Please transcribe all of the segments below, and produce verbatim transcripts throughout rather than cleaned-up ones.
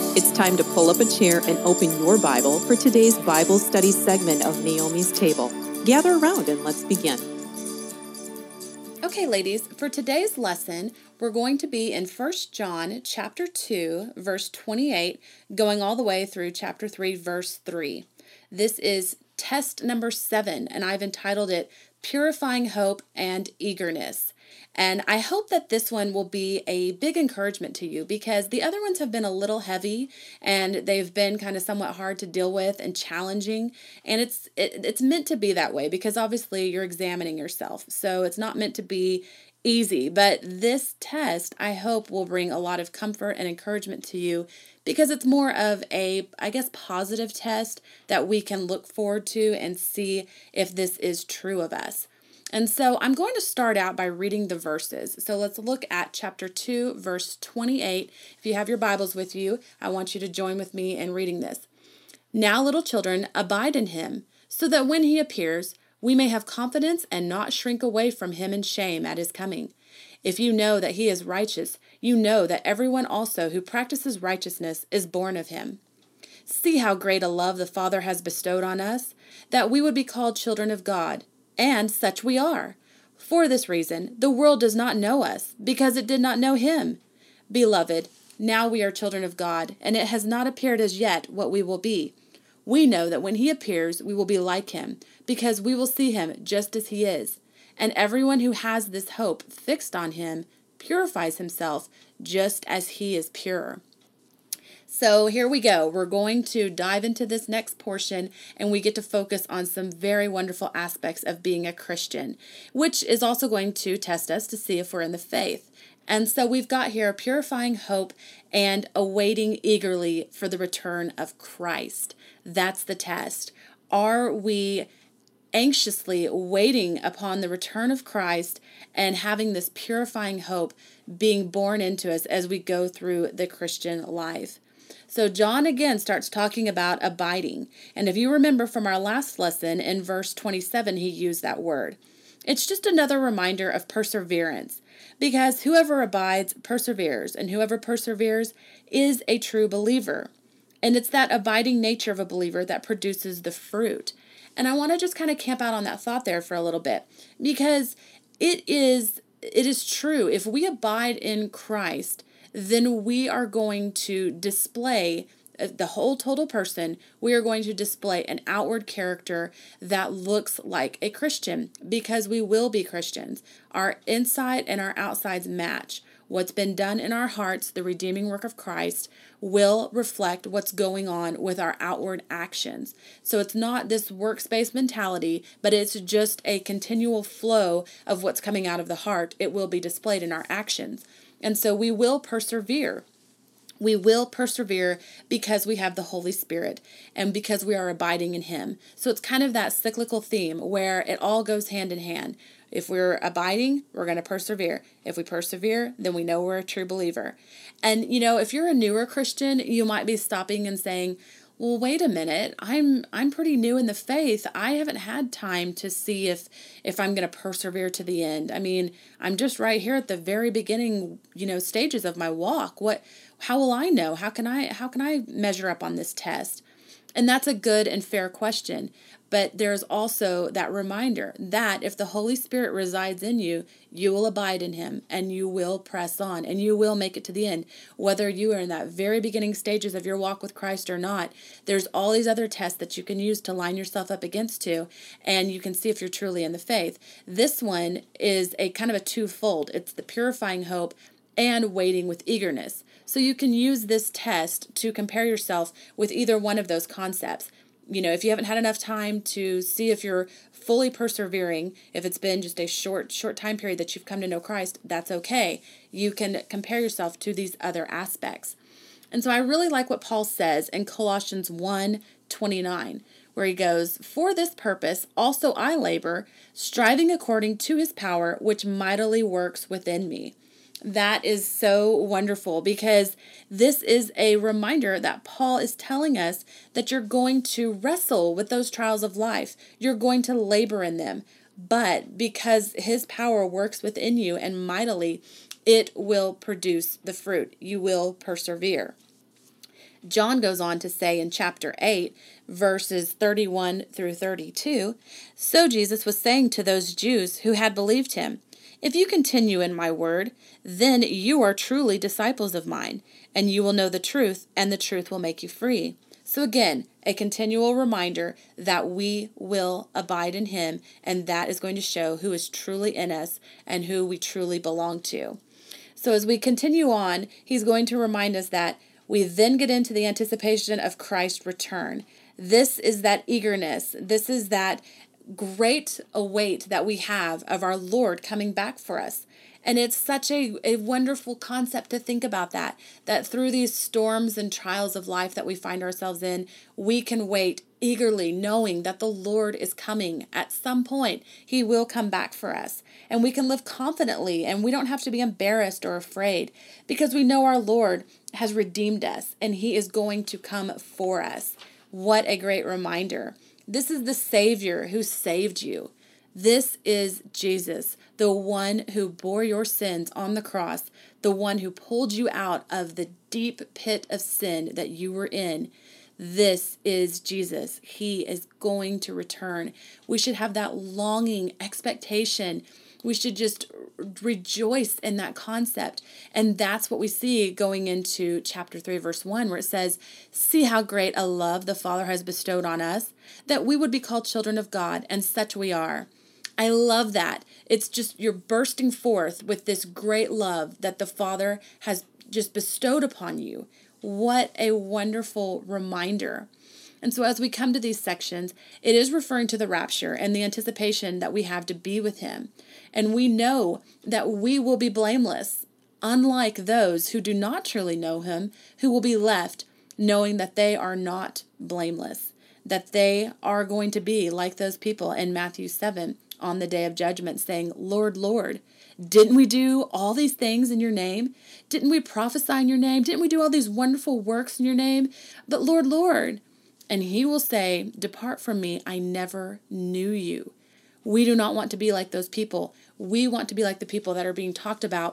It's time to pull up a chair and open your Bible for today's Bible study segment of Naomi's Table. Gather around and let's begin. Okay, ladies, for today's lesson, we're going to be in First John chapter two, verse twenty-eight, going all the way through chapter three, verse three. This is test number seven, and I've entitled it Purifying Hope and Eagerness. And I hope that this one will be a big encouragement to you because the other ones have been a little heavy and they've been kind of somewhat hard to deal with and challenging. And it's it, it's meant to be that way because obviously you're examining yourself. So it's not meant to be easy. But this test, I hope, will bring a lot of comfort and encouragement to you because it's more of a, I guess, positive test that we can look forward to and see if this is true of us. And so I'm going to start out by reading the verses. So let's look at chapter two, verse twenty-eight. If you have your Bibles with you, I want you to join with me in reading this. Now, little children, abide in him, so that when he appears, we may have confidence and not shrink away from him in shame at his coming. If you know that he is righteous, you know that everyone also who practices righteousness is born of him. See how great a love the Father has bestowed on us, that we would be called children of God. And such we are. For this reason, the world does not know us, because it did not know him. Beloved, now we are children of God, and it has not appeared as yet what we will be. We know that when he appears, we will be like him, because we will see him just as he is. And everyone who has this hope fixed on him purifies himself just as he is pure. So here we go. We're going to dive into this next portion and we get to focus on some very wonderful aspects of being a Christian, which is also going to test us to see if we're in the faith. And so we've got here purifying hope and awaiting eagerly for the return of Christ. That's the test. Are we anxiously waiting upon the return of Christ and having this purifying hope being born into us as we go through the Christian life? So John again starts talking about abiding. And if you remember from our last lesson in verse twenty-seven, he used that word. It's just another reminder of perseverance because whoever abides perseveres, and whoever perseveres is a true believer. And it's that abiding nature of a believer that produces the fruit. And I want to just kind of camp out on that thought there for a little bit because it is it is true. If we abide in Christ, then we are going to display the whole total person. We are going to display an outward character that looks like a Christian because we will be Christians. Our inside and our outsides match. What's been done in our hearts, the redeeming work of Christ, will reflect what's going on with our outward actions. So it's not this works-based mentality, but it's just a continual flow of what's coming out of the heart. It will be displayed in our actions. And so we will persevere. We will persevere because we have the Holy Spirit and because we are abiding in him. So it's kind of that cyclical theme where it all goes hand in hand. If we're abiding, we're going to persevere. If we persevere, then we know we're a true believer. And, you know, if you're a newer Christian, you might be stopping and saying, well, wait a minute, I'm I'm pretty new in the faith. I haven't had time to see if if I'm going to persevere to the end. I mean, I'm just right here at the very beginning, you know, stages of my walk. What how will I know? How can I how can I measure up on this test? And that's a good and fair question. But there's also that reminder that if the Holy Spirit resides in you, you will abide in him and you will press on and you will make it to the end. Whether you are in that very beginning stages of your walk with Christ or not, there's all these other tests that you can use to line yourself up against to, and you can see if you're truly in the faith. This one is a kind of a twofold. It's the purifying hope and waiting with eagerness. So you can use this test to compare yourself with either one of those concepts. You know, if you haven't had enough time to see if you're fully persevering, if it's been just a short, short time period that you've come to know Christ, that's okay. You can compare yourself to these other aspects. And so I really like what Paul says in Colossians one twenty-nine, where he goes, "For this purpose also I labor, striving according to his power, which mightily works within me." That is so wonderful because this is a reminder that Paul is telling us that you're going to wrestle with those trials of life. You're going to labor in them. But because his power works within you and mightily, it will produce the fruit. You will persevere. John goes on to say in chapter eight, verses thirty-one through thirty-two, "So Jesus was saying to those Jews who had believed him, 'If you continue in my word, then you are truly disciples of mine, and you will know the truth, and the truth will make you free.'" So again, a continual reminder that we will abide in him, and that is going to show who is truly in us and who we truly belong to. So as we continue on, he's going to remind us that we then get into the anticipation of Christ's return. This is that eagerness. This is that great await that we have of our Lord coming back for us. And it's such a, a wonderful concept to think about that, that through these storms and trials of life that we find ourselves in, we can wait eagerly knowing that the Lord is coming. At some point, he will come back for us. And we can live confidently, and we don't have to be embarrassed or afraid, because we know our Lord has redeemed us and he is going to come for us. What a great reminder. This is the Savior who saved you. This is Jesus, the one who bore your sins on the cross, the one who pulled you out of the deep pit of sin that you were in. This is Jesus. He is going to return. We should have that longing expectation. We should just rejoice in that concept. And that's what we see going into chapter three, verse one, where it says, "See how great a love the Father has bestowed on us, that we would be called children of God, and such we are." I love that. It's just, you're bursting forth with this great love that the Father has just bestowed upon you. What a wonderful reminder. And so as we come to these sections, it is referring to the rapture and the anticipation that we have to be with him. And we know that we will be blameless, unlike those who do not truly know him, who will be left knowing that they are not blameless, that they are going to be like those people in Matthew seven on the day of judgment saying, "Lord, Lord, didn't we do all these things in your name? Didn't we prophesy in your name? Didn't we do all these wonderful works in your name? But Lord, Lord." And he will say, "Depart from me, I never knew you." We do not want to be like those people. We want to be like the people that are being talked about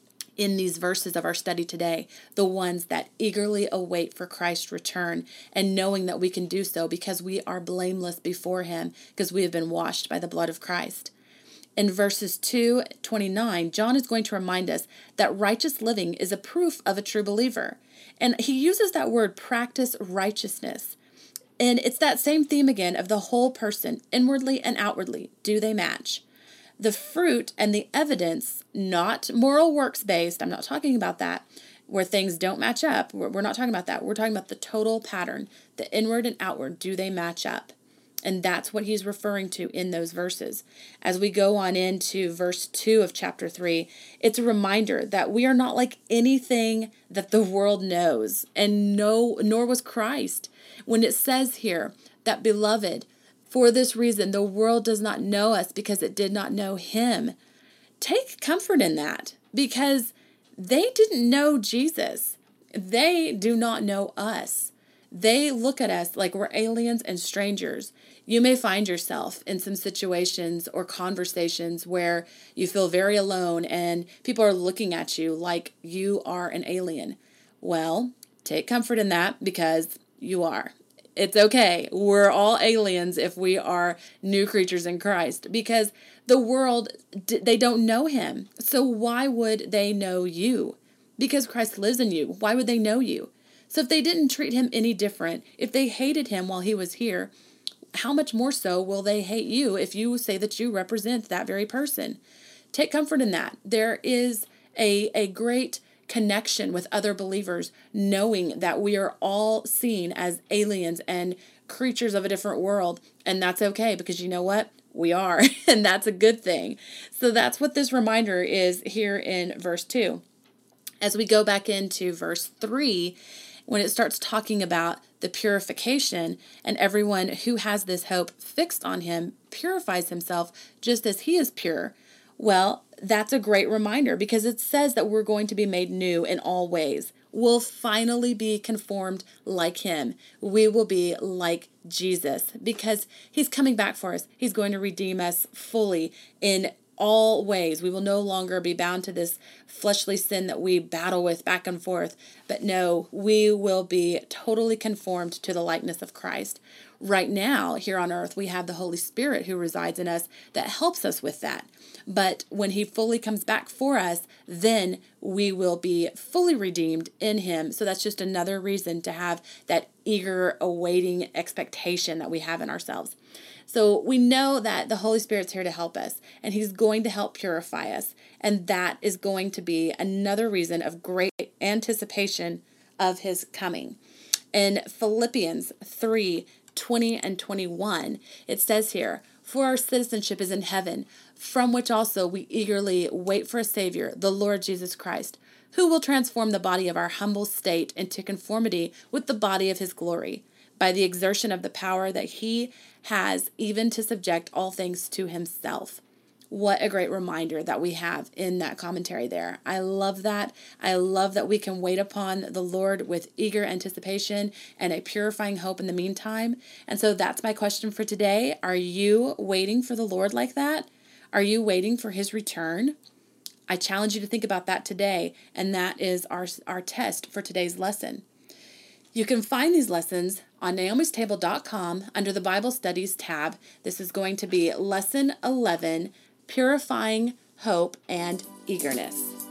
in these verses of our study today, the ones that eagerly await for Christ's return, and knowing that we can do so because we are blameless before him, because we have been washed by the blood of Christ. In verses two twenty-nine, John is going to remind us that righteous living is a proof of a true believer. And he uses that word, practice righteousness. And it's that same theme again of the whole person, inwardly and outwardly. Do they match? The fruit and the evidence, not moral works based, I'm not talking about that, where things don't match up. We're, we're not talking about that. We're talking about the total pattern, the inward and outward. Do they match up? And that's what he's referring to in those verses. As we go on into verse two of chapter three, it's a reminder that we are not like anything that the world knows, and no, nor was Christ. When it says here that, "Beloved, for this reason the world does not know us because it did not know him," take comfort in that, because they didn't know Jesus. They do not know us. They look at us like we're aliens and strangers. You may find yourself in some situations or conversations where you feel very alone and people are looking at you like you are an alien. Well, take comfort in that, because you are. It's okay. We're all aliens if we are new creatures in Christ, because the world, they don't know him. So why would they know you? Because Christ lives in you. Why would they know you? So if they didn't treat him any different, if they hated him while he was here, how much more so will they hate you if you say that you represent that very person? Take comfort in that. There is a, a great connection with other believers, knowing that we are all seen as aliens and creatures of a different world. And that's okay, because you know what? We are. And that's a good thing. So that's what this reminder is here in verse two. As we go back into verse three, when it starts talking about the purification, and everyone who has this hope fixed on him purifies himself just as he is pure. Well, that's a great reminder, because it says that we're going to be made new in all ways. We'll finally be conformed like him. We will be like Jesus, because he's coming back for us. He's going to redeem us fully in always. We will no longer be bound to this fleshly sin that we battle with back and forth. But no, we will be totally conformed to the likeness of Christ. Right now, here on earth, we have the Holy Spirit who resides in us that helps us with that. But when he fully comes back for us, then we will be fully redeemed in him. So that's just another reason to have that eager, awaiting expectation that we have in ourselves. So we know that the Holy Spirit's here to help us, and he's going to help purify us. And that is going to be another reason of great anticipation of his coming. In Philippians three twenty and twenty-one, it says here, "For our citizenship is in heaven, from which also we eagerly wait for a Savior, the Lord Jesus Christ, who will transform the body of our humble state into conformity with the body of his glory, by the exertion of the power that he has even to subject all things to himself." What a great reminder that we have in that commentary there. I love that. I love that we can wait upon the Lord with eager anticipation and a purifying hope in the meantime. And so that's my question for today. Are you waiting for the Lord like that? Are you waiting for his return? I challenge you to think about that today, and that is our, our test for today's lesson. You can find these lessons on naomis table dot com under the Bible Studies tab. This is going to be Lesson eleven, Purifying Hope and Eagerness.